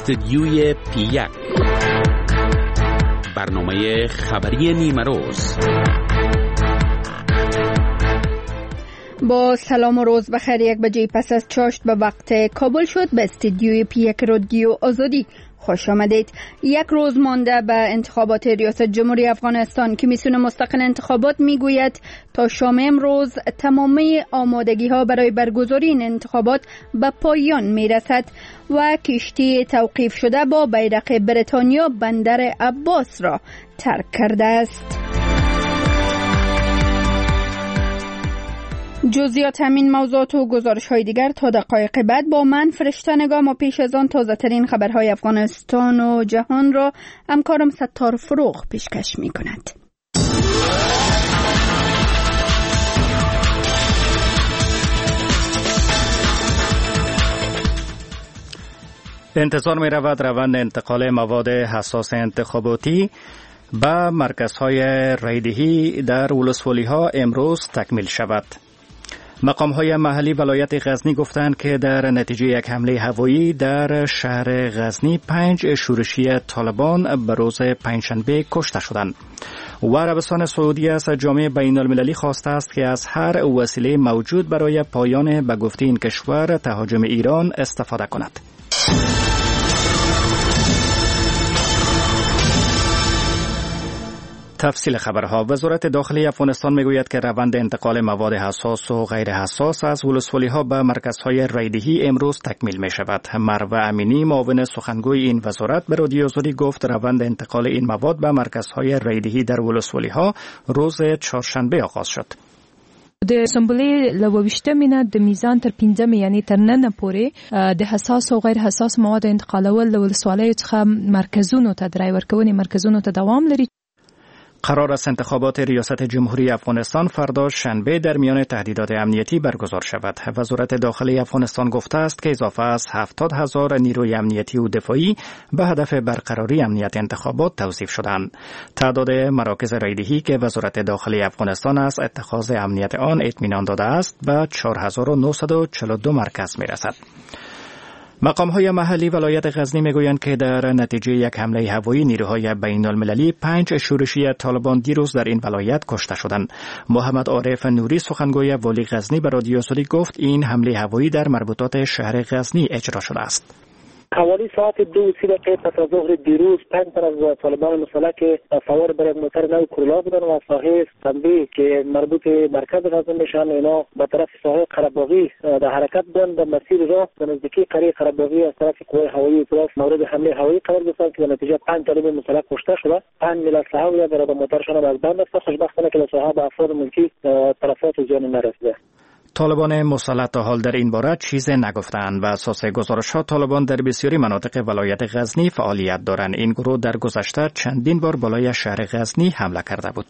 استدیوی پی1 برنامه خبری نیمه روز. با سلام و روز بخیر. 1 بجه پس از چاشت به وقت کابل شد. به استدیوی پی1 رادیو آزادی خوش آمدید. 1 روز مانده به انتخابات ریاست جمهوری افغانستان. کمیسیون مستقل انتخابات میگوید تا شام امروز تمامی آمادگی ها برای برگزاری این انتخابات به پایان میرسد و کشتی توقیف شده با بیرق بریتانیا بندر عباس را ترک کرده است. جزئیات همین موضوعات و گزارش های دیگر تا دقایق بعد با من فرشته نگاه. ما پیش از آن تازه ترین خبرهای افغانستان و جهان را همکارم ستار فروغ پیشکش می کند. انتظار می رود روند انتقال مواد حساس انتخاباتی به مرکزهای رایدهی در ولسوالی‌ها امروز تکمیل شود. مقام‌های محلی ولایت غزنی گفتند که در نتیجه یک حمله هوایی در شهر غزنی 5 شورشی طالبان به روز پنجشنبه کشته شدند. و عربستان سعودی از جامعه بین المللی خواسته است که از هر وسیله موجود برای پایان به گفته این کشور تهاجم ایران استفاده کند. تفصیل خبرها. وزارت داخلی افغانستان میگوید که روند انتقال مواد حساس و غیر حساس از ولسوالی‌ها به مرکزهای رایدهی امروز تکمیل می شود. مروه امینی معاون سخنگوی این وزارت به رادیو آزادی گفت روند انتقال این مواد به مرکزهای رایدهی در ولسوالی‌ها روز چهارشنبه آغاز شد. د اسمبلی لوویشته مینه د میزان تر 15 یعنی تر نن پورې د حساس او غیر حساس مواد انتقالول د ولسوالیو څخه مرکزونو ته درای ورکونې مرکزونو ته دوام لري. قرار است انتخابات ریاست جمهوری افغانستان فردا شنبه در میان تهدیدات امنیتی برگزار شود. وزارت داخلی افغانستان گفته است که اضافه از 70,000 نیروی امنیتی و دفاعی به هدف برقراری امنیت انتخابات توظیف شدند. تعداد مراکز رایدهی که وزارت داخلی افغانستان از اتخاذ امنیت آن اطمینان داده است به 4942 مرکز میرسد. مقام‌های محلی ولایت غزنی میگویند که در نتیجه یک حمله هوایی نیروهای بین المللی 5 شورشی طالبان دیروز در این ولایت کشته شدند. محمد عارف نوری سخنگوی والی غزنی به رادیو آزادی گفت این حمله هوایی در مربوطات شهر غزنی اجرا شده است. حوالی ساعت 2:30 پس از ظهر دیروز 5 تن از طالبان مسلح که سوار بر موتر نو کرولا بودن و ساحه سنبی که مربوط مرکز غزنی میشن اینا به طرف ساحه قره‌باغی در حرکت بودن. به مسیر راه به نزدیکی قریه قره‌باغی از طرف قوای هوایی اطلاف مورد حمله هوایی قرار گرفتن که در نتیجه 5 طالب مسلح کشته شده. 5 میل اسلحه و در موترشان از بند است. خوشبختانه که صاحب افراد ملکی تلفات زیانی نرسیده. طالبان مسلح تا حال در این باره چیزی نگفتند و اساس گزارش‌ها طالبان در بسیاری مناطق ولایت غزنی فعالیت دارند. این گروه در گذشته چندین بار بالای شهر غزنی حمله کرده بود.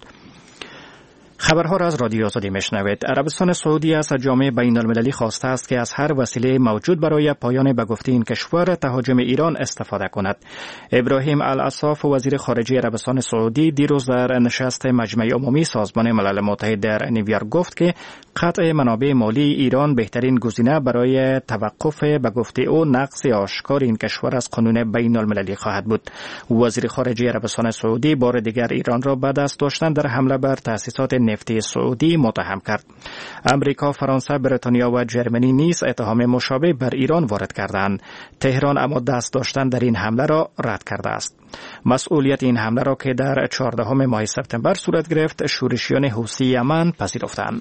خبرها را از رادیو آزادی میشنوید. عربستان سعودی از جامعه بین المللی خواسته است که از هر وسیله موجود برای پایان به گفته این کشور تهاجم ایران استفاده کند. ابراهیم العصاف وزیر خارجه عربستان سعودی دیروز در نشست مجمع عمومی سازمان ملل متحد در نیویورک گفت که قطع منابع مالی ایران بهترین گزینه برای توقف به گفته او نقض آشکار این کشور از قانون بین المللی خواهد بود. وزیر خارجه عربستان سعودی بار دیگر ایران را به دست داشتن در حمله بر تأسیسات نفتی سعودی متهم کرد. امریکا، فرانسه، بریتانیا و جرمنی نیز اتهام مشابه بر ایران وارد کردند. تهران اما دست داشتن در این حمله را رد کرده است. مسئولیت این حمله را که در 14 ماه سپتامبر صورت گرفت شورشیان حوثی یمن پذیرفتند.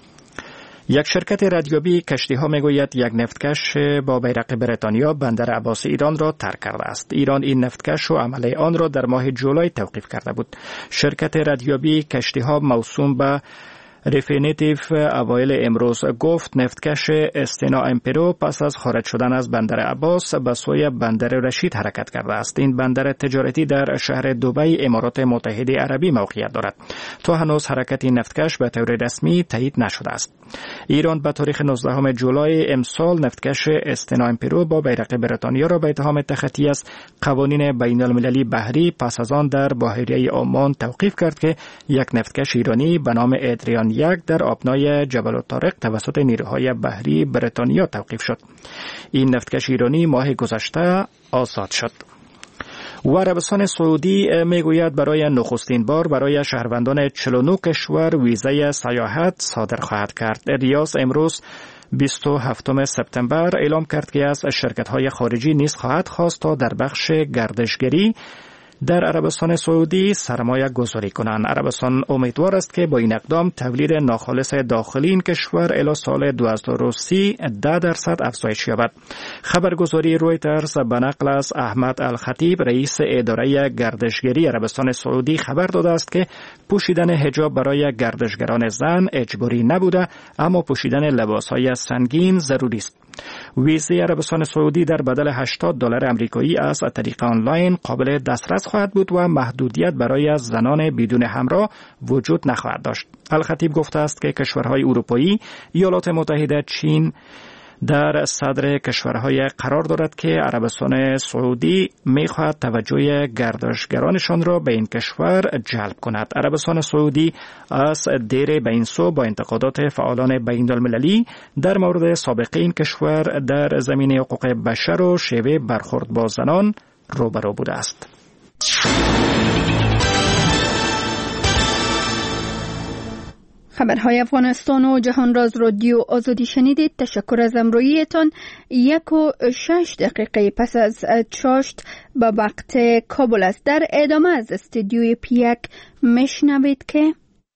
یک شرکت ردیابی کشتی‌ها میگوید یک نفتکش با بیرق بریتانیا بندر عباس ایران را ترک کرده است. ایران این نفتکش و عمله آن را در ماه جولای توقیف کرده بود. شرکت ردیابی کشتی‌ها موسوم به ریفینیتیف اوایل امروز گفت نفتکش استنا امپرو پس از خارج شدن از بندر عباس به سوی بندر رشید حرکت کرده است. این بندر تجارتی در شهر دبی امارات متحده عربی موقعیت دارد. تا هنوز حرکت این نفتکش به طور رسمی تایید نشده است. ایران به تاریخ 19 جولای امسال نفتکش استنا امپرو با بیرق بریتانیا را به اتهام تخطی از قوانین بین المللی بحری پس از آن در بحیره عمان توقیف کرد که یک نفتکش ایرانی به نام ادریان 1 در آبنای جبل الطارق توسط نیروهای بحری بریتانیا توقیف شد. این نفتکش ایرانی ماه گذشته آزاد شد. و عربستان سعودی میگوید برای نخستین بار برای شهروندان 49 کشور ویزای سیاحت صادر خواهد کرد. ریاض امروز 27 سپتامبر اعلام کرد که از شرکت‌های خارجی نیز خواهد خواست تا در بخش گردشگری در عربستان سعودی سرمایه گذاری کنند. عربستان امیدوار است که با این اقدام تولید ناخالص داخلی این کشور الی سال 2030 10% افزایش یابد. خبرگزاری رویترز به نقل از احمد الخطیب رئیس اداره گردشگری عربستان سعودی خبر داده است که پوشیدن حجاب برای گردشگران زن اجباری نبوده، اما پوشیدن لباس‌های سنگین ضروری است. ویزای عربستان سعودی در بدل $80 آمریکایی از طریق آنلاین قابل دسترس خواهد بود و محدودیت برای زنان بدون همراه وجود نخواهد داشت. الخطیب گفته است که کشورهای اروپایی، ایالات متحده، چین در صدر کشورهای قرار دارد که عربستان سعودی می‌خواهد توجه گردشگرانشان را به این کشور جلب کند. عربستان سعودی از دیر به این سو با انتقادات فعالان بین‌المللی در مورد سابقه این کشور در زمینه حقوق بشر و شیوه برخورد با زنان روبرو بوده است. خبرهای افغانستان و جهان راز رادیو آزادی شنیدید. تشکر از همراهیتان. 1:06 پس از چاشت به وقت کابل است. در ادامه از استودیوی پیک میشنوید که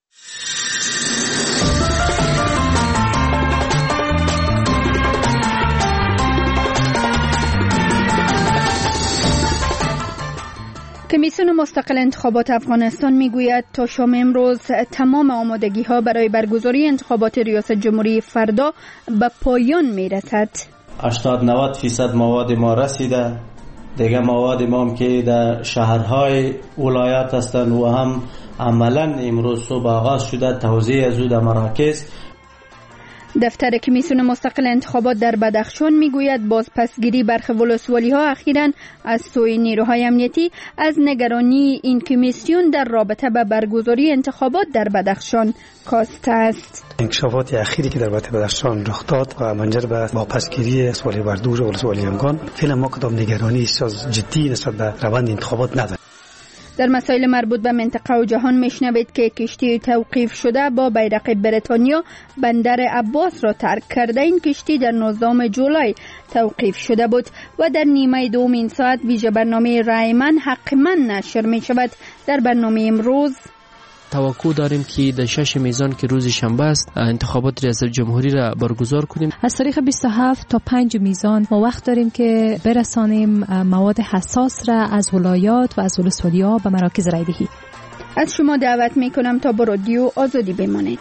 کمیسیون مستقل انتخابات افغانستان میگوید تا شام امروز تمام آمادگی‌ها برای برگزاری انتخابات ریاست جمهوری فردا به پایان میرسد. 80-90% مواد ما رسیده. دیگه مواد ما هم که در شهرهای ولایت هستند و هم عملاً امروز صبح آغاز شده توزیع از در مراکز. دفتر کمیسیون مستقل انتخابات در بدخشان میگوید بازپسگیری برخی ولسوالی‌ها اخیراً از سوی نیروهای امنیتی از نگرانی این کمیسیون در رابطه با برگزاری انتخابات در بدخشان کاسته است. انکشافات اخیری که در بدخشان رخ داد و منجر به بازپسگیری ولسوالی بردور و ولسوالی امگان فعلا ما کدام نگرانی جدی نسبت به روند انتخابات نداریم. در مسائل مربوط به منطقه و جهان میشنوید که کشتی توقیف شده با بیرق بریتانیا بندر عباس را ترک کرده. این کشتی در 19 جولای توقیف شده بود و در نیمه دوم این ساعت ویژه برنامه رای من حق من نشر می شود. در برنامه امروز توقع داریم که در 6 میزان که روز شنبه است انتخابات ریاست جمهوری را برگزار کنیم. از طریق 27 تا 5 میزان ما وقت داریم که برسانیم مواد حساس را از ولایات و از ولسوالی‌ها به مراکز رایدهی. از شما دعوت می کنم تا با رادیو آزادی بمانید.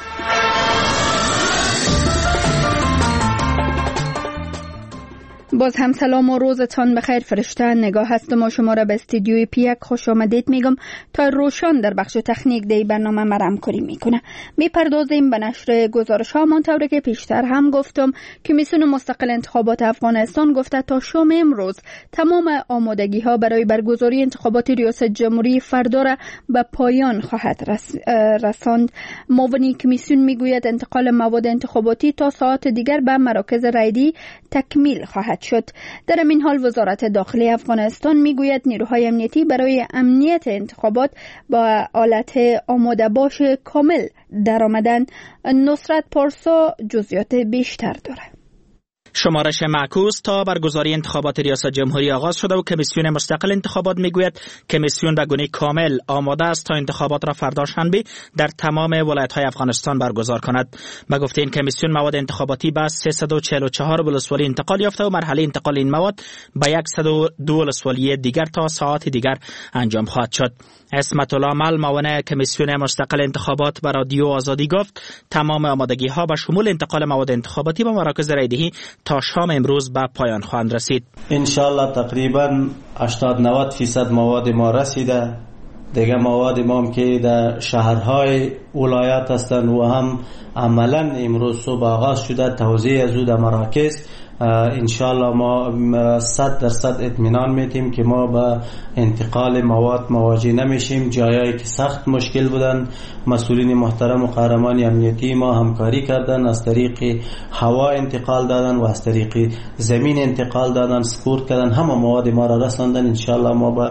باز هم سلام و روزتان بخیر. فرشته نگاه هستم و شما را به استودیوی پیک خوش آمدید میگم تا روشان در بخش تکنیک دی برنامه ما همکاری میکنه. میپردازیم به نشر گزارش ها. همانطور که پیشتر هم گفتم کمیسیون مستقل انتخابات افغانستان گفته تا شام امروز تمام آمادگی ها برای برگزاری انتخابات ریاست جمهوری فردا را به پایان خواهد رساند. معاون کمیسیون میگوید انتقال مواد انتخاباتی تا ساعت دیگر به مراکز رایدی تکمیل خواهد شد. در این حال وزارت داخلی افغانستان میگوید نیروهای امنیتی برای امنیت انتخابات با آلت آماده باش کامل در آمدن. نصرت پارسا جزئیات بیشتر داره. شمارش معکوس تا برگزاری انتخابات ریاست جمهوری آغاز شده و کمیسیون مستقل انتخابات میگوید کمیسیون به گونه کامل آماده است تا انتخابات را فردا شنبه در تمام ولایت‌های افغانستان برگزار کند. به گفته این کمیسیون مواد انتخاباتی به 344 ولسوالی انتقال یافته و مرحله انتقال این مواد به 102 ولسوالی دیگر تا ساعات دیگر انجام خواهد شد. عصمت الله مل معاون کمیسیون مستقل انتخابات به رادیو آزادی گفت تمام آمادگی‌ها به شمول انتقال مواد انتخاباتی به مراکز رایدهی تا شام امروز به پایان خواهند رسید. ان شاء الله تقریبا 80-90% مواد ما رسیده. دیگه مواد ما هم که در شهرهای ولایت هستند و هم عملاً امروز صبح آغاز شده توزیع از در مراکز انشالله ما 100% اطمینان میتیم که ما به انتقال مواد مواجه نمیشیم. جایی که سخت مشکل بودن مسئولین محترم و قهرمان امنیتی ما همکاری کردن، از طریق هوا انتقال دادن و از طریق زمین انتقال دادن، سپورت کردن، همه مواد ما را رساندن. انشالله ما به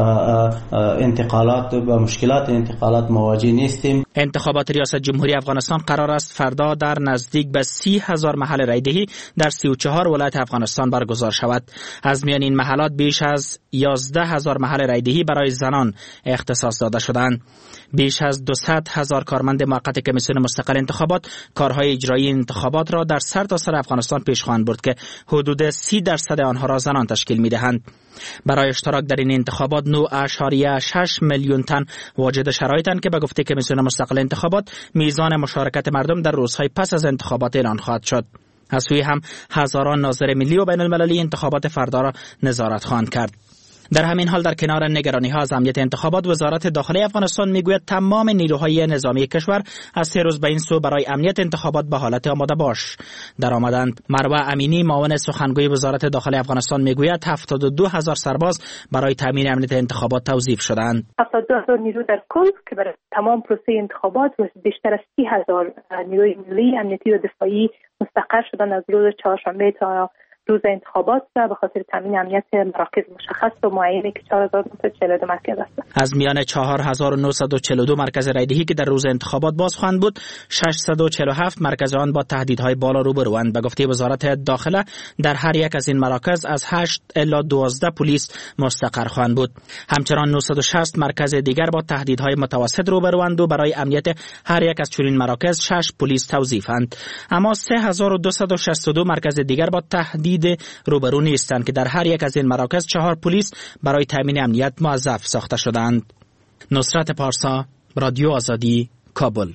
انتقالات به مشکلات انتقالات مواجه نیستیم. انتخابات ریاست جمهوری افغانستان قرار است فردا در نزدیک به 30,000 محل رایدهی در 34 ولایت افغانستان برگزار شود. از میان این محلات بیش از 11,000 محل رایدهی برای زنان اختصاص داده شدند. بیش از 200,000 کارمند موقت کمیسیون مستقل انتخابات کارهای اجرایی انتخابات را در سرتاسر افغانستان پیش خواهند برد که حدود 30% آنها را زنان تشکیل می‌دهند. برای اشتراک در این انتخابات 9.6 میلیون تن واجد شرایطند که به گفته کمیسیون مستقل انتخابات میزان مشارکت مردم در روزهای پس از انتخابات اعلان خواهد شد. از سوی هم هزاران ناظر ملی و بین المللی انتخابات فردا را نظارت خواهند کرد. در همین حال در کنار نگرانی‌ها از امنیت انتخابات، وزارت داخلی افغانستان میگوید تمام نیروهای نظامی کشور از 3 روز به این سو برای امنیت انتخابات به حالت آماده باش در آمدند. مروه امینی معاون سخنگوی وزارت داخلی افغانستان میگوید 72,000 سرباز برای تامین امنیت انتخابات توظیف شدند. 72,000 نیرو در کل که برای تمام پروسه انتخابات و بیشتر از 30,000 نیروی ملی امنیتی و دفاعی مستقر شدن از روز چهارشنبه تا روز انتخابات به خاطر تامین امنیت مراکز مشخص و معینه که 4,942 مرکز است. از میان 4,942 مرکز رایدهی که در روز انتخابات باز خواهند بود، 647 مرکز آن با تهدیدهای بالا روبروند. به گفته وزارت داخله در هر یک از این مراکز از 8 الی 12 پلیس مستقر خواهند بود. همچنان 960 مرکز دیگر با تهدیدهای متوسط روبروند و برای امنیت هر یک از چنین مراکز 6 پلیس توظیفند. اما 3,262 مرکز دیگر با تهدید روبرو نیستند که در هر یک از این مراکز 4 پلیس برای تامین امنیت موظف ساخته شدند. نصرت پارسا، رادیو آزادی، کابل.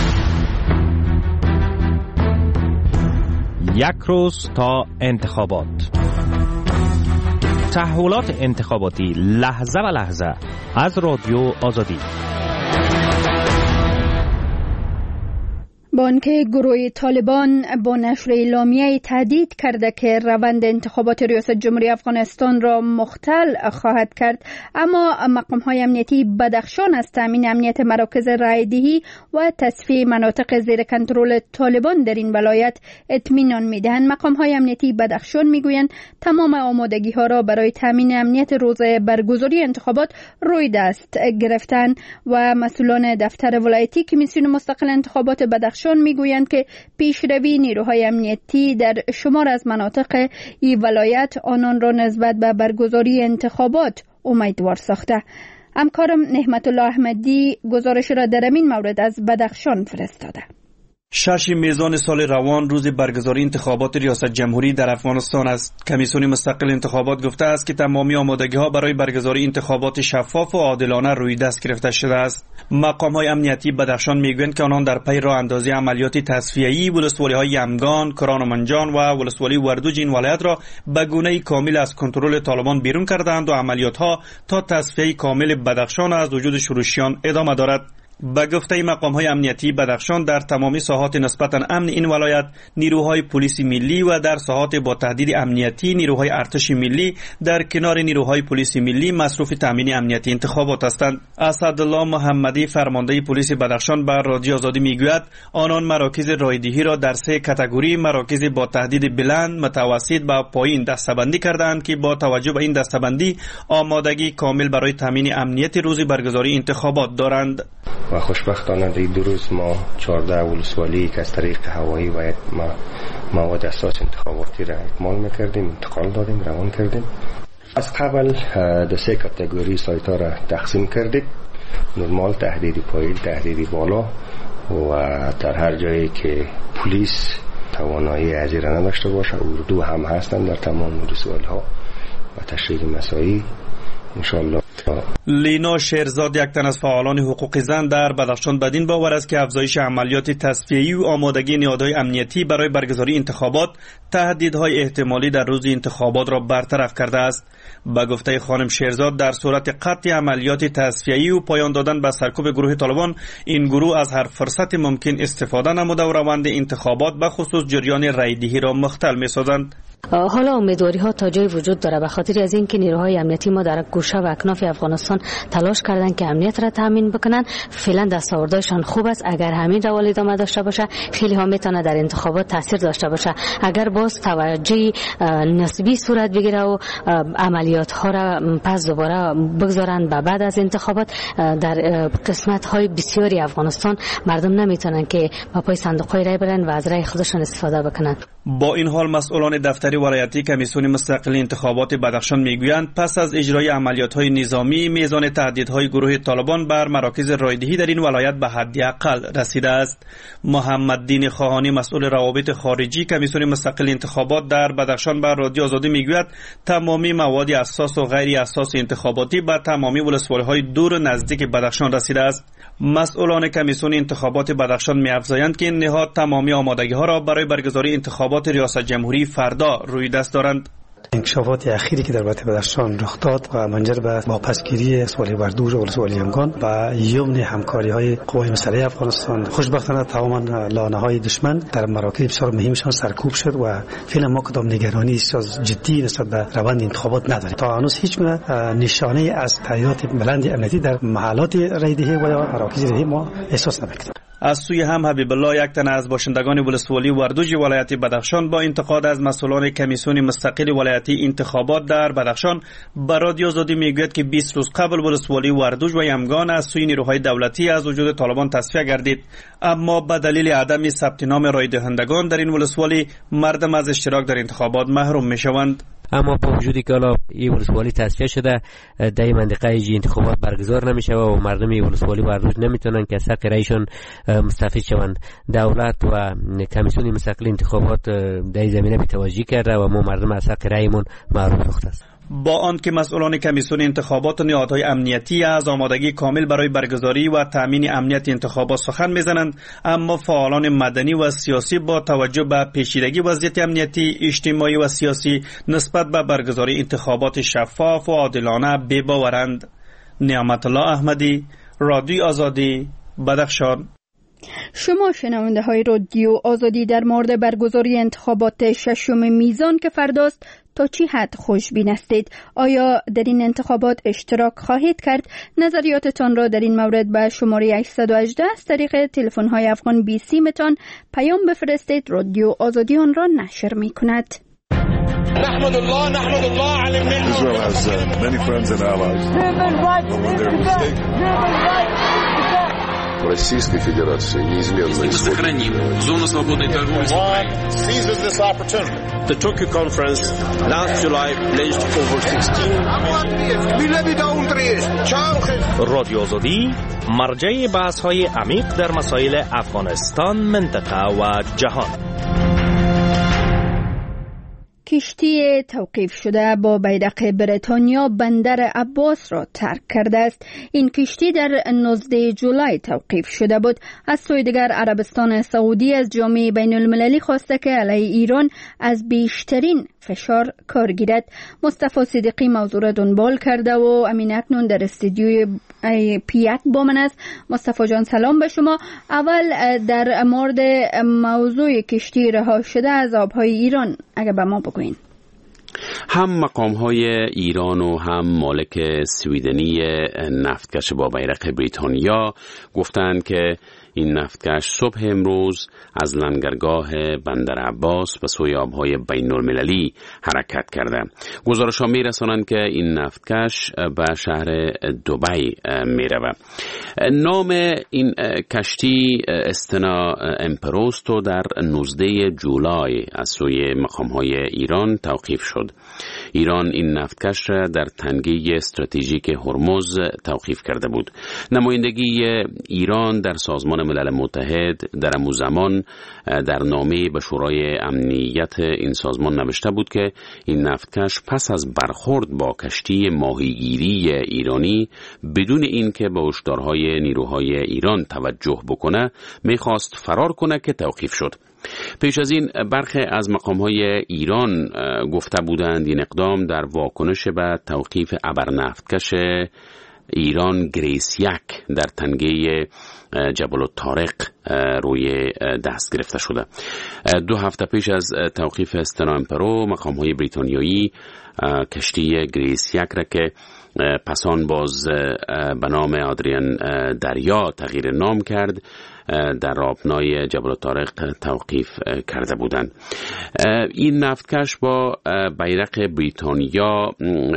یک روز تا انتخابات. تحولات انتخاباتی لحظه به لحظه از رادیو آزادی. بانک گروه طالبان با نشر اعلامیه تهدید کرده که روند انتخابات ریاست جمهوری افغانستان را مختل خواهد کرد، اما مقام‌های امنیتی بدخشان از تامین امنیت مراکز رایدهی و تصفیه مناطق زیر کنترل طالبان در این ولایت اطمینان می‌دهند. مقام‌های امنیتی بدخشان می‌گویند تمام آمادگی‌ها را برای تامین امنیت روز برگزاری انتخابات روی دست گرفتند و مسئولان دفتر ولایتی کمیسیون مستقل انتخابات بدخشان میگویند که پیشروی نیروهای امنیتی در شمار از مناطق این ولایت آنان را نسبت به برگزاری انتخابات امیدوار ساخته. همکارم نحمت الله احمدی گزارش را در این مورد از بدخشان فرستاده. 6 میزان سال روان روز برگزاری انتخابات ریاست جمهوری در افغانستان است. کمیسیون مستقل انتخابات گفته است که تمامی آمادگی‌ها برای برگزاری انتخابات شفاف و عادلانه روی دست گرفته شده است. مقام‌های امنیتی بدخشان می‌گویند که آنان در پی راه اندازی عملیات تصفیه‌ای ولسوالی‌های یمگان، کران و منجان و ولسوالی وردوج این ولایت را به گونه‌ای کامل از کنترل طالبان بیرون کردند و عملیات‌ها تا تصفیه کامل بدخشان از وجود شورشیان ادامه دارد. به گفته مقام‌های امنیتی بدخشان در تمامی ساحات نسبتاً امن این ولایت نیروهای پلیس ملی و در ساحات با تهدید امنیتی نیروهای ارتش ملی در کنار نیروهای پلیس ملی مصروف تامین امنیتی انتخابات هستند. اسدالله محمدی فرمانده پلیس بدخشان بر رادیو آزادی میگوید آنان مراکز رایدهی را در 3 کاتگوری مراکز با تهدید بلند، متوسط و پایین دسته‌بندی کردند که با توجه به این دسته‌بندی آمادگی کامل برای تامین امنیت روز برگزاری انتخابات دارند. و خوشبختانه در 2 روز ما 14 ولسوالی که از طریق هوایی و مواد اساس انتخاباتی را اکمال میکردیم، انتقال دادیم، روان کردیم. از قبل در 3 کاتگوری سایت ها را تقسیم کردیم: نرمال، تهدیدی پایین، تهدیدی بالا و در هر جایی که پلیس توانایی ازی را نداشته باشه اردو هم هستند در تمام ولسوالی ها و تشریح مسایی انشالله. لینا شیرزاد، یک تن از فعالان حقوق زن در بدخشان، بدین باور است که افزایش عملیات تصفیه‌ای و آمادگی نهادهای امنیتی برای برگزاری انتخابات تهدیدهای احتمالی در روز انتخابات را برطرف کرده است. به گفته خانم شیرزاد در صورت قطع عملیات تصفیه‌ای و پایان دادن به سرکوب گروه طالبان، این گروه از هر فرصت ممکن استفاده نموده و روند انتخابات به خصوص جریان رایدهی را مختل می‌سازند. حالا امیدواری ها تا جای وجود داره به خاطر از اینکه نیروهای امنیتی ما در گوشه و اکناف افغانستان تلاش کردن که امنیت را تامین بکنن. فعلا دستاوردشان خوب است. اگر همین روال ادامه داشته باشه خیلی ها میتونه در انتخابات تاثیر داشته باشه. اگر باز توجه نسبی صورت بگیره و عملیات ها را پس دوباره بگذارن به بعد از انتخابات، در قسمت های بسیاری افغانستان مردم نمیتونن که با پای صندوق های رای برن و از رای خودشان استفاده بکنن. با این حال مسئولان دفتر ولایتی کمیسیون مستقل انتخابات بدخشان میگویند پس از اجرای عملیات‌های نظامی میزان تهدیدهای گروه طالبان بر مراکز رایدهی در این ولایت به حداقل رسیده است. محمد دین خواهانی مسئول روابط خارجی کمیسیون مستقل انتخابات در بدخشان به رادیو آزادی میگوید تمامی مواد اساس و غیر اساس انتخاباتی به تمامی ولسوالی‌های دور و نزدیک بدخشان رسیده است. مسئولان کمیسیون انتخابات بدخشان می‌افزایند که این نهاد تمامی آمادگی‌ها را برای برگزاری انتخابات ریاست جمهوری فردا روی دست دارند. انکشافات اخیری که در ولایت بدخشان رخ داد و منجر به واپسگیری ولسوالی وردوج و ولسوالی یمگان و یمن همکاری‌های قوای مسلحه افغانستان، خوشبختانه تمام لانه‌های دشمن در مراکز بسیار مهمشان سرکوب شد و فعلا ما کدام نگرانی از جدی نسبت به روند انتخابات نداریم. تا هنوز هیچ نشانه از تهدیدات بلند امنیتی در محلات رایدهی و یا مراکز رایدهی ما احساس نمی‌کنیم. از سوی هم حبیب الله، یک تن از باشندگان ولسوالی وردوج ولایت بدخشان، با انتقاد از مسئولان کمیسیون مستقل ولایتی انتخابات در بدخشان به رادیو آزادی میگوید که 20 روز قبل ولسوالی وردوج و یمگان از سوی نیروهای دولتی از وجود طالبان تصفیه گردید، اما به دلیل عدم ثبت نام رای دهندگان در این ولسوالی مردم از اشتراک در انتخابات محروم میشوند. اما با وجودی که حالا این ولسوالی تصفیه شده، در این منطقه انتخابات برگزار نمیشه و مردم این ولسوالی وردوج نمیتونن که از حق رایشون مستفید شوند. دولت و کمیسیون مستقل انتخابات در این زمینه بی‌توجهی کرده و ما مردم از حق رایمون محروم ساخته است. با آنکه مسئولان کمیسیون انتخابات و نهادهای امنیتی از آمادگی کامل برای برگزاری و تامین امنیت انتخابات سخن میزنند، اما فعالان مدنی و سیاسی با توجه به پیچیدگی وضعیت امنیتی، اجتماعی و سیاسی نسبت به برگزاری انتخابات شفاف و عادلانه بی‌باورند. نعمت الله احمدی، رادیو آزادی، بدخشان. شما شنونده های رادیو آزادی در مورد برگزاری انتخابات ششم میزان که فرداست تا چی حد خوشبین هستید؟ آیا در این انتخابات اشتراک خواهید کرد؟ نظریاتتان را در این مورد به شماره 818 از طریق تلفن های افغان 20 متان پیام بفرستید. رادیو آزادی آن را نشر می کند. نحمد الله على Israel has many friends and allies. В Российской Федерации неизменно сохраним зону свободной торговли. seizes this opportunity. The Tokyo conference last July pledged over 16 رادیو آزادی مرجع بحث‌های عمیق در مسائل افغانستان، منطقه و جهان. کشتی توقیف شده با بیرق بریتانیا بندر عباس را ترک کرده است. این کشتی در 19 جولای توقیف شده بود. از سوی دیگر عربستان سعودی از جامعه بین المللی خواسته که علیه ایران از بیشترین فشار کار گیرد. مصطفی صدیقی موضوع را دنبال کرده و امین اکنون در استودیوی پیک با من است. مصطفی جان سلام به شما. اول در مورد موضوع کشتی رها شده از آبهای ایران اگر به ما بگوین. هم مقام‌های ایران و هم مالک سویدنی نفتکش با بیرق بریتانیا گفتند که این نفتکش صبح امروز از لنگرگاه بندر عباس به سوی آبهای بین المللی حرکت کرده. گزارش‌ها می‌رسانند که این نفتکش به شهر دبی می‌رود. نام این کشتی استنا امپروستو در 19 جولای از سوی مقام‌های ایران توقیف شد. ایران این نفتکش را در تنگه استراتژیک هرمز توقیف کرده بود. نمایندگی ایران در سازمان ملل متحد در همون زمان در نامه به شورای امنیت این سازمان نوشته بود که این نفتکش پس از برخورد با کشتی ماهیگیری ایرانی بدون اینکه به هشدارهای نیروهای ایران توجه بکنه میخواست فرار کنه که توقیف شد. پیش از این برخی از مقام‌های ایران گفته بودند این اقدام در واکنش به توقیف ابرنفتکش ایران گریس 1 در تنگه جبل الطارق روی دست گرفته شده. 2 هفته پیش از توقیف استنا امپرو مقام‌های بریتانیایی کشتی گریس 1 را که پسان باز به نام آدریان دریا تغییر نام کرد در آبنای جبل الطارق توقیف کرده بودند. این نفتکش با بیرق بریتانیا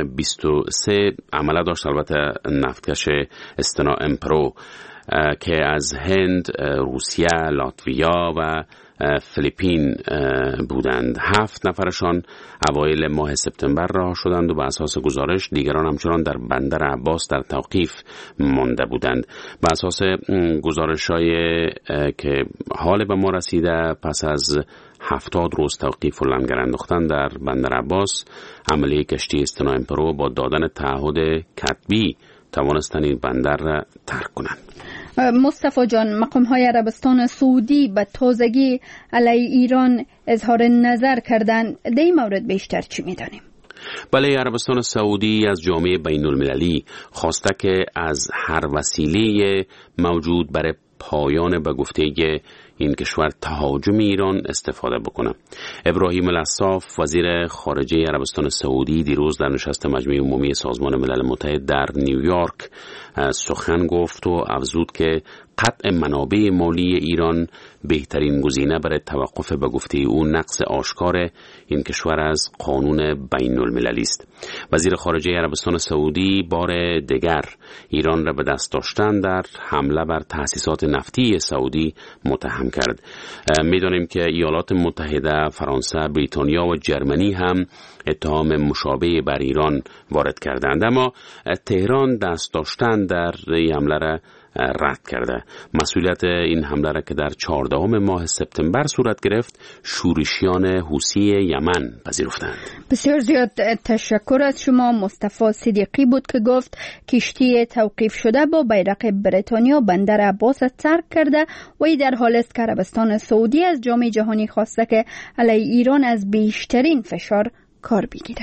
23 عمله داشت، البته نفتکش استنا امپرو که از هند، روسیه، لاتویا و فیلیپین بودند. 7 نفرشان اوایل ماه سپتامبر رها شدند و به اساس گزارش دیگران همچنان در بندر عباس در توقیف مانده بودند. به اساس گزارش‌های که حال به ما رسیده، پس از 70 روز توقیف و لنگر انداختن در بندر عباس، عملیه کشتی استنا امپرو با دادن تعهد کتبی توانستند این بندر را ترک کنند. مصطفی جان، مقام‌های عربستان سعودی به تازگی علیه ایران اظهار نظر کردند. در این مورد بیشتر چی می‌دانیم؟ بله، عربستان سعودی از جامعه بین المللی خواسته که از هر وسیله موجود برای پایان به گفته این کشور تهاجم ایران استفاده بکنه. ابراهیم الاصاف وزیر خارجه عربستان سعودی دیروز در نشست مجمع عمومی سازمان ملل متحد در نیویورک سخن گفت و افزود که قطع منابع مالی ایران بهترین گزینه برای توقف به گفته او نقض آشکار این کشور از قانون بین المللی است. وزیر خارجه عربستان سعودی بار دیگر ایران را به دست داشتن در حمله بر تأسیسات نفتی سعودی متهم کرد. می‌دانیم که ایالات متحده، فرانسه، بریتانیا و جرمنی هم اتهام مشابه بر ایران وارد کردند، اما تهران دست داشتن در این حمله را رد کرده. مسئولیت این حمله را که در 14 ماه سپتامبر صورت گرفت شورشیان حوثی یمن پذیرفتند. بسیار زیاد تشکر از شما. مصطفی صدیقی بود که گفت کشتی توقیف شده با بیرق بریتانیا بندر عباس ترک کرده و ای در حال است که عربستان سعودی از جامعه جهانی خواسته که علیه ایران از بیشترین فشار کار بگیره.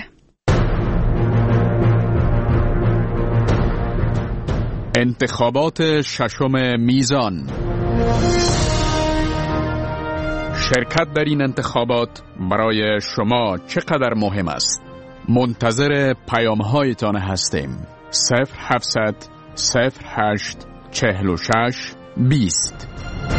انتخابات ششم میزان. شرکت در این انتخابات برای شما چقدر مهم است؟ منتظر پیام‌هایتان هستیم. 0700 08 46 20.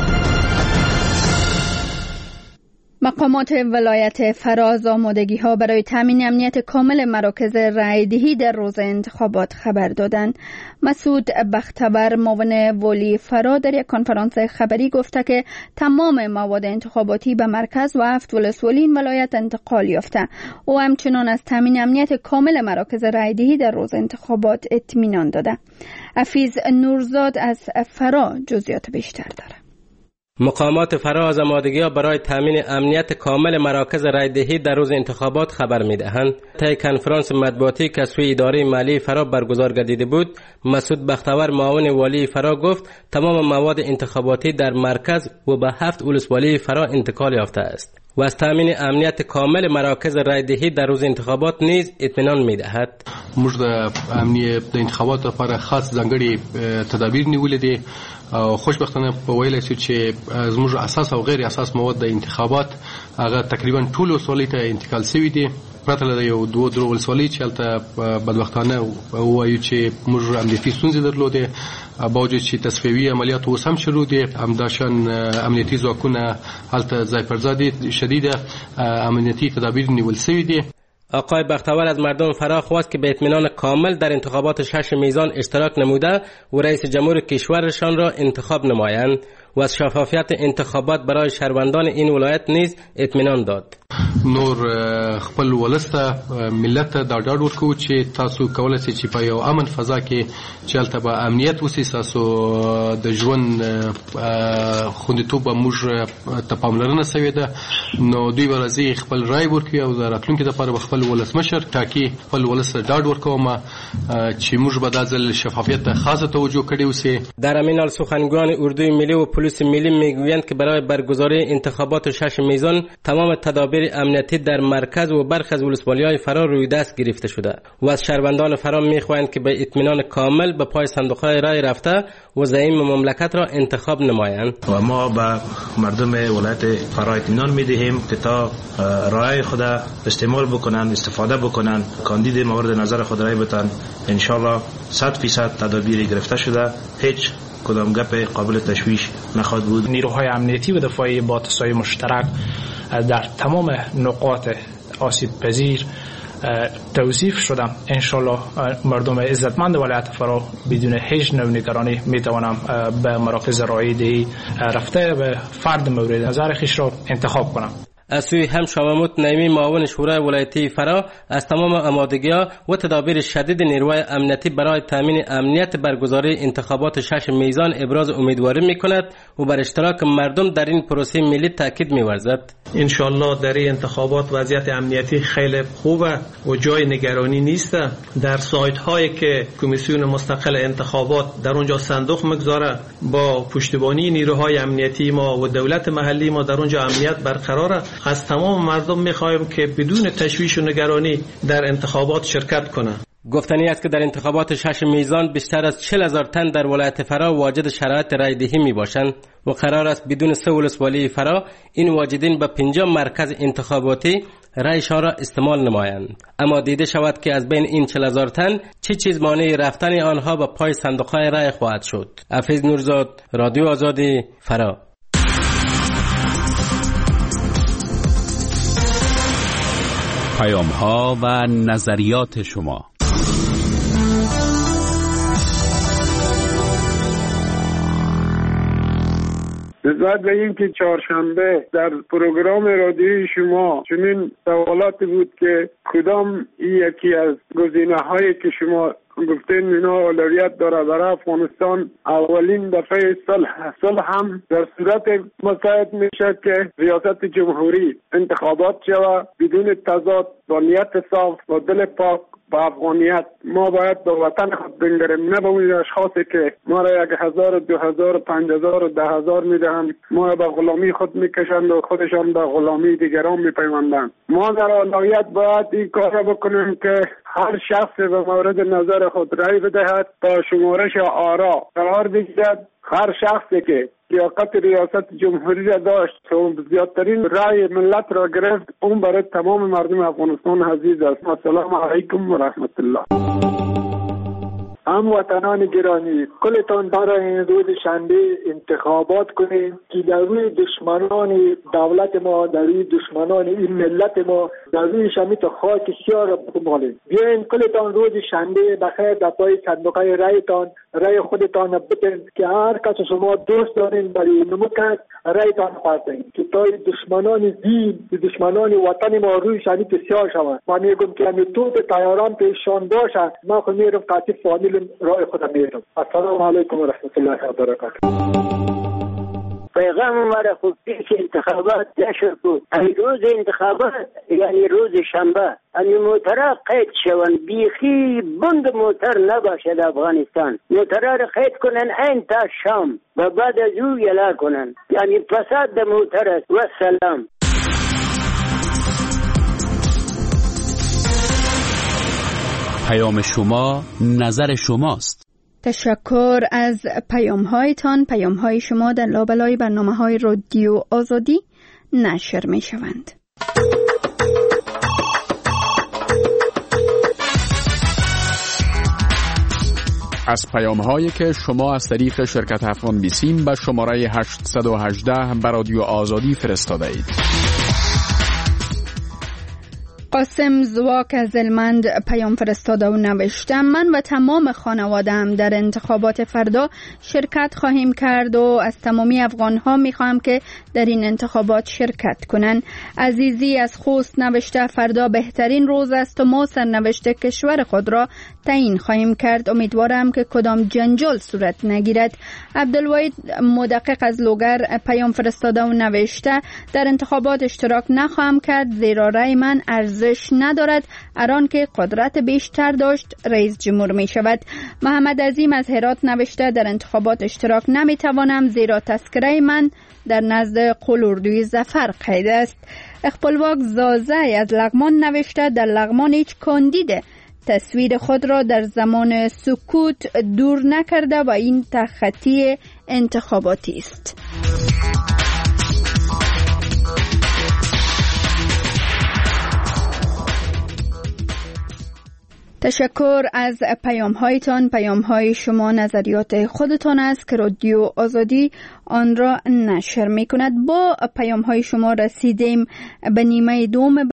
مقامات ولایت فراز آمادگی‌ها برای تامین امنیت کامل مراکز رایدهی در روز انتخابات خبر دادند. مسعود بختور معاون والی فرا در یک کنفرانس خبری گفته که تمام مواد انتخاباتی به مرکز و 7 ولسوالی این ولایت انتقال یافته. او همچنان از تامین امنیت کامل مراکز رایدهی در روز انتخابات اطمینان داده. حفیظ نورزاد از فرا جزئیات بیشتر داره. مقامات فرا از آمادگی‌ها برای تامین امنیت کامل مراکز رایدهی در روز انتخابات خبر می‌دهند. طی کنفرانس مطبوعاتی که سوی اداره مالی فرا برگزار گردیده بود، مسعود بختور معاون والی فرا گفت تمام مواد انتخاباتی در مرکز و به 7 ولسوالی فرا انتقال یافته است و از تامین امنیت کامل مراکز رایدهی در روز انتخابات نیز اطمینان می‌دهد. موږ د امنیت د انتخابات لپاره خاص ځانګړي تدابیر نیولې دي او خوشبختانه په ویل شو چې زموږ اساس او غیر اساس مواد د انتخابات هغه تقریبا ټول وسولې ته انتقال شوی دي. پرته له یو دوه درو ولسوالۍ چې هلته بدبختانه وایو چې موږ امنیتي ستونزې درلودې، باوجود چې تصفیوي عملیات اوس هم شروع دي. همداشان امنیتي ځواکونه هلته ځای پر ځای دي، شدیده امنیتي تدابیر نیول شوي دي. آقای بختور از مردم فرا خواست که به اطمینان کامل در انتخابات 6 میزان اشتراک نموده و رئیس جمهور کشورشان را انتخاب نمایند و از شفافیت انتخابات برای شهروندان این ولایت نیز اطمینان داد. نور خپل ولسته ملت ته دا ډاډ ورکوو چې تاسو کولای شئ چې په یو امن فضا کې چې هلته به امنیت وسي، تاسو د ژوند خوندیتوب به موږ ته پاملرنه سوې ده، نو دوی به راځي خپل رای ورکوي او د راتلونکي دپاره به خپل ولسمشر ټاکي. خپل ولس ته ډاډ ورکوم چې موږ به دا ځل شفافیت ته خاصه توجه کړې اوسي. در همین حال سخنگویان اردوی ملی و پلیس ملی میگویند که برای برگزاری انتخابات 6 میزان تمام تدابیر برگزاری امنیتی در مرکز و برخی از ولسوالی‌های فرا روی دست گرفته شده و از شهروندان فرا می‌خواهند که به اطمینان کامل به پای صندوق‌های رای رفته و زعیم مملکت را انتخاب نمایند. و ما به مردم ولایت فرا اطمینان می‌دهیم که تا رای خود استعمال بکنن، استفاده بکنن، کاندید مورد نظر خود رای بتن. ان شاء الله 100% تدابیر گرفته شده، هیچ کدام گپ قابل تشویش نخواهد بود. نیروهای امنیتی و دفاعی با تصاوی مشترک در تمام نقاط آسیب پذیر توصیف شدم. انشالله مردم عزتمند ولایت فرا بدون هیچ نوع نگرانی میتوانم به مراکز رایدهی رفته و فرد مورد نظر خیش را انتخاب کنم. از سوی هم شامموت نعیمی معاون شورای ولایتی فرا از تمام آمادگی‌ها و تدابیر شدید نیروهای امنیتی برای تامین امنیت برگزاری انتخابات 6 میزان ابراز امیدواری می‌کند و بر اشتراک مردم در این پروسه ملی تاکید می‌ورزد. ان شاء الله در این انتخابات وضعیت امنیتی خیلی خوبه و جای نگرانی نیست. در سایت هایی که کمیسیون مستقل انتخابات در اونجا صندوق مگذاره با پشتیبانی نیروهای امنیتی ما و دولت محلی ما در اونجا امنیت برقراره. از تمام مردم میخوایم که بدون تشویش و نگرانی در انتخابات شرکت کنند. گفتنی است که در انتخابات 6 میزان بیشتر از 40,000 تن در ولایت فرا واجد شرایط رایدهی می باشند و قرار است بدون 3 ولسوالی فرا این واجدین به 50 مرکز انتخاباتی رایشان را استعمال نمایند. اما دیده شود که از بین این 40,000 تن چه چیز مانع رفتن آنها به پای صندوق‌های رای خواهد شد. حفیظ نورزاد، رادیو آزادی، فرا. پیام‌ها و نظریات شما. نسبت به این که چهارشنبه در پروگرام رادیویی شما چنین سوالاتی بود که کدام یکی از گزینه‌هایی که شما گفتین اینا اولویت داره برای افغانستان، اولین دفعه صلح هم در صورت مساعد میشه که ریاست جمهوری انتخابات شود بدون تضاد، با نیت صاف و دل پاک با افغانیت. ما باید به وطن خود بنگریم، نه به اون اشخاصی که ما را 1,000 2,000 5,000 و 10,000 میدهند، ما به غلامی خود میکشند و خودشان به غلامی دیگران میپیوندند. ما در اولویت باید این کار را بکنیم که هر شخص به مورد نظر خود رای بدهد تا شمارش آرا قرار بگیرد. هر شخصی که لیاقت ریاست جمهوری را داشت و زیادترین رای ملت را گرفت، اون برای تمام مردم افغانستان عزیز است. السلام علیکم و رحمت الله. هموطنان گرامی، کلتان برای این روز شنبه انتخابات کنیم که در روی دشمنان دولت ما، در روی دشمنان این ملت ما، در روی شمیت خاک سیاه را بمالیم. بیاین کلتان روز شنبه بخیر در پای صندوقهای رای خودتان بتین که هر کس شما دوست دارین برای نمکت رایتان خواستین که تا دشمنان دین، دشمنان وطن ما روی شمیت سیاه شوند. من میگم که همین توپ تیاران پیشان باشد. ما خود میرم قاطی فامیل رای خودم میرم. السلام علیکم و رحمت الله و برکاته. پیغام مرا خوب پیش انتخابات نشد بود. روز انتخابات یعنی روز شنبه این موترها قید شوند، بیخی بند موتر نباشد افغانستان. موترها را قید کنن این تا شام و بعد از او یلا کنن، یعنی فساد د موتر است. و سلام. پیام شما نظر شماست. تشکر از پیام‌هایتان. پیام‌های شما در لابلای برنامه‌های رادیو آزادی نشر می‌شوند. از پیام‌هایی که شما از طریق شرکت افغان بیسیم به شماره 818 به رادیو آزادی فرستاده اید. قاسم زواک از هلمند پیام فرستاده و نوشته: من و تمام خانواده‌ام در انتخابات فردا شرکت خواهیم کرد و از تمامی افغان‌ها می‌خواهم که در این انتخابات شرکت کنند. عزیزی از خوست نوشته: فردا بهترین روز است و ما سرنوشت کشور خود را تعیین خواهیم کرد. امیدوارم که کدام جنجال صورت نگیرد. عبدالوحید مدقق از لوگر پیام فرستاده و نوشته: در انتخابات اشتراک نخواهم کرد زیرا رأی من ارزش ارزش ندارد، اران که قدرت بیشتر داشت رئیس جمهور می شود. محمد عظیم از هرات نوشته در انتخابات اشتراک نمی توانم زیرا تذکره من در نزد قلوردوی ظفر قید است. اخپلواک زازه از لغمان نوشته در لغمان هیچ کاندید تصویر خود را در زمان سکوت دور نکرده و این تخطی انتخاباتی است. تشکر از پیام هایتان. پیام های شما نظریات خودتان است که رادیو آزادی آن را نشر می کند. با پیام های شما رسیدیم به نیمه دوم